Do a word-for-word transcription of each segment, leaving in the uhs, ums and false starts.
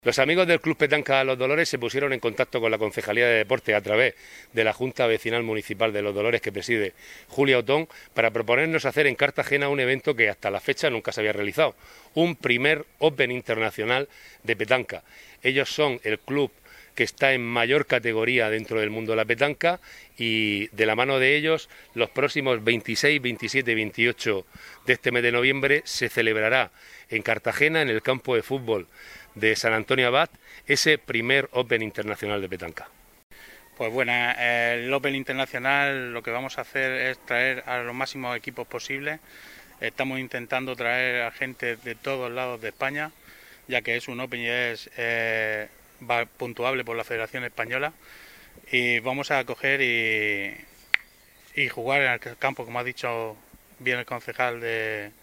Los amigos del Club Petanca Los Dolores se pusieron en contacto con la Concejalía de Deportes a través de la Junta Vecinal Municipal de Los Dolores que preside Julia Otón para proponernos hacer en Cartagena un evento que hasta la fecha nunca se había realizado, un primer Open Internacional de Petanca. Ellos son el club que está en mayor categoría dentro del mundo de la petanca y de la mano de ellos los próximos veintiséis, veintisiete y veintiocho de este mes de noviembre se celebrará en Cartagena, en el campo de fútbol de San Antonio Abad, ese primer Open Internacional de petanca. Pues bueno, el Open Internacional lo que vamos a hacer es traer a los máximos equipos posibles. Estamos intentando traer a gente de todos lados de España, ya que es un Open y es eh, va puntuable por la Federación Española, y vamos a coger y, y jugar en el campo, como ha dicho bien el concejal de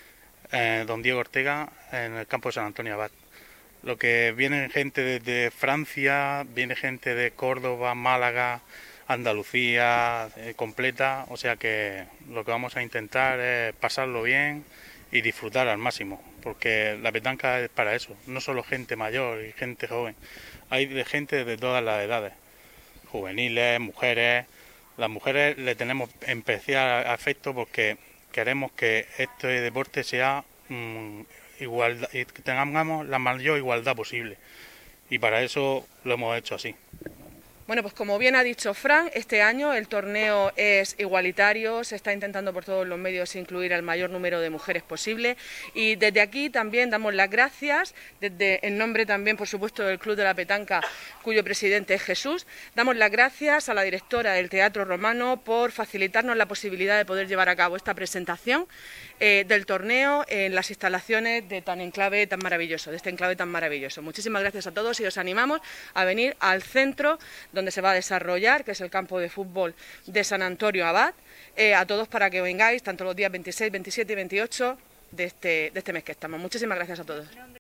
eh, don Diego Ortega, en el campo de San Antonio Abad. Lo que viene gente desde Francia, viene gente de Córdoba, Málaga, Andalucía, eh, completa, o sea que lo que vamos a intentar es pasarlo bien y disfrutar al máximo, porque la petanca es para eso, no solo gente mayor y gente joven, hay de gente de todas las edades, juveniles, mujeres. Las mujeres le tenemos especial afecto porque queremos que este deporte sea mmm, igualdad, que tengamos la mayor igualdad posible, y para eso lo hemos hecho así. Bueno, pues como bien ha dicho Fran, este año el torneo es igualitario, se está intentando por todos los medios incluir al mayor número de mujeres posible, y desde aquí también damos las gracias, desde en nombre también por supuesto del Club de la Petanca, cuyo presidente es Jesús, damos las gracias a la directora del Teatro Romano por facilitarnos la posibilidad de poder llevar a cabo esta presentación eh, del torneo en las instalaciones de tan enclave tan maravilloso, de este enclave tan maravilloso. Muchísimas gracias a todos y os animamos a venir al centro donde se va a desarrollar, que es el campo de fútbol de San Antonio Abad, eh, a todos para que vengáis, tanto los días veintiséis, veintisiete y veintiocho de este, de este mes que estamos. Muchísimas gracias a todos.